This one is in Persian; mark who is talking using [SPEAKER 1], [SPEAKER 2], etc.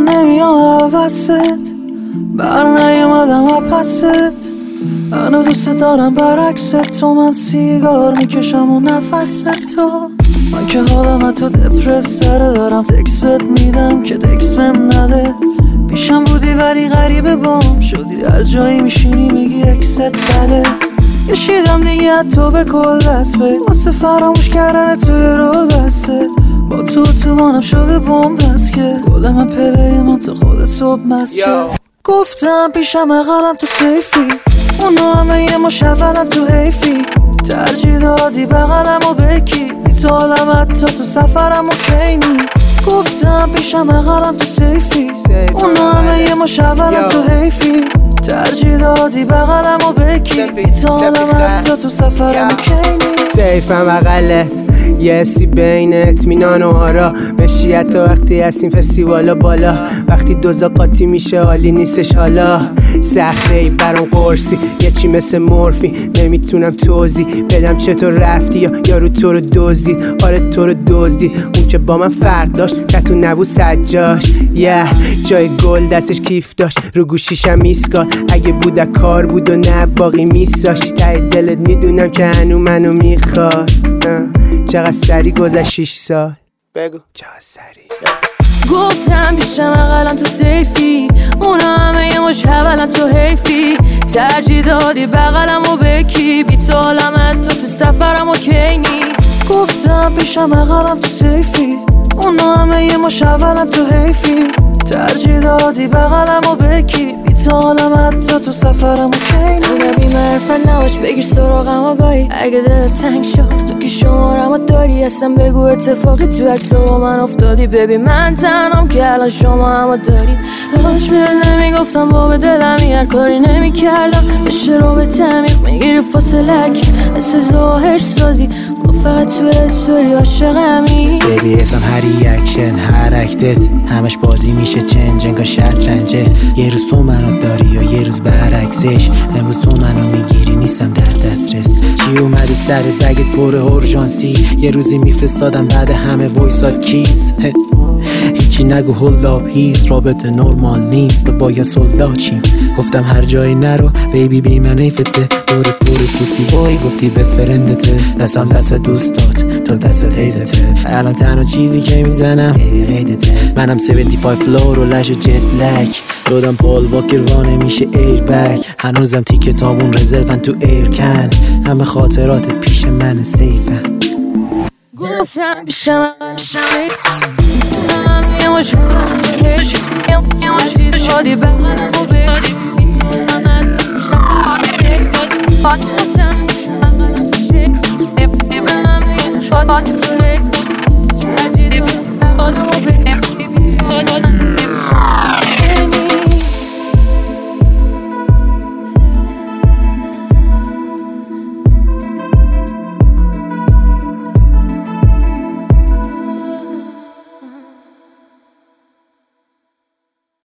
[SPEAKER 1] اون نمیام وسط بر نیومدم پست منو دوست دارم برعکس تو من سیگار میکشم و نفس تو من که حالم تو دپرس سره دارم تکس بهت میدم که تکس بهم نده پیشم بودی ولی غریبه بام شدی هر جایی میشینی میگی اکست بله کشیدم دیگه تو به کل دست به واسه فراموش کردن توی رو بسته با تو مانم شده بوم بس که گل من پله من تو خود صبح مسجد گفتم پیشم اقلم تو سیفی اونو همه یه مشولم تو حیفی ترجیح دادی بغلم و بکی بی تو حالم حتی تو سفرم و کینی گفتم پیشم اقلم تو سیفی اونو همه یه مشولم تو حیفی ترجیح دادی بغلم و بکی بی تو حالم حتی تو سفرم و کینی
[SPEAKER 2] سیفم اقلت یه سی بین اطمینان و آرا بشی تو وقتی هستیم فستیوالا بالا وقتی دوزا قاطی میشه حالی نیستش حالا صخره‌ای برام قرصی یه چی مثل مورفی نمیتونم توضیح بدم چطور رفتی یا یارو تو رو دزدید آره تو رو دزدید اون که با من فرق داشت تتو نبود سجاش جای گل دستش کیف داشت رو گوشیشم میسکال اگه بود کار بود و نه باقی میساش ته دلت میدونم که هنو منو میخواد چقدر سری گذشت 6 سال بگو چقدر سری
[SPEAKER 1] گفتم پیشم اقلم تو سیفی اونا همه یه مش حولم تو حیفی ترجیح دادی بغلم و بکی بی تو حالم حتی تو سفرم و کینی گفتم پیشم اقلم تو سیفی اونا همه یه مش حولم تو حیفی ترجیح دادی بغلم و بکی بی تو حالم حتی تو سفرم و کینی اگه بی معرفت نباش بگیر سراغم آگاهی اگه دلت تنگ شد تو که شمارم داری اصلا بگو اتفاقی تو عکس با من افتادی ببین من تنام که الان شما همو داری داشت بهت نمیگفتم با به دلمی هر کاری نمیکردم بشه رو به تعمیق میگیری فاصلک مثل ظاهر سازی با فقط تو استوری عاشقمی
[SPEAKER 3] بیبی افم هر ریاکشن هر اکتت همش بازی میشه چنجنگا شطرنجه یه روز تو منو داری یا یه روز برعکسش امروز تو منو میگیری نیستم در دسترس چی اومده سرت بگت پر اورژانسی یه روزی میفرستادم بعد همه وایساد کیز هیچی نگو هولداب هیز رابطه نورمال نیست به باید سلداچیم گفتم هر جایی نرو بیبی بی من ایفته دور پوسی بای گفتی بس فرندته دستم دست دوستات تا دست هیزته الان تنها چیزی که میزنم غیدته منم 75 فلور و لش جت بلک دادم پال واکر وانه میشه ایر بک هنوزم تیکه تابون رزرون تو ایر کن همه خاطراتت پیش من سیفن
[SPEAKER 1] گفتم پیشم شادی بغلم و بگی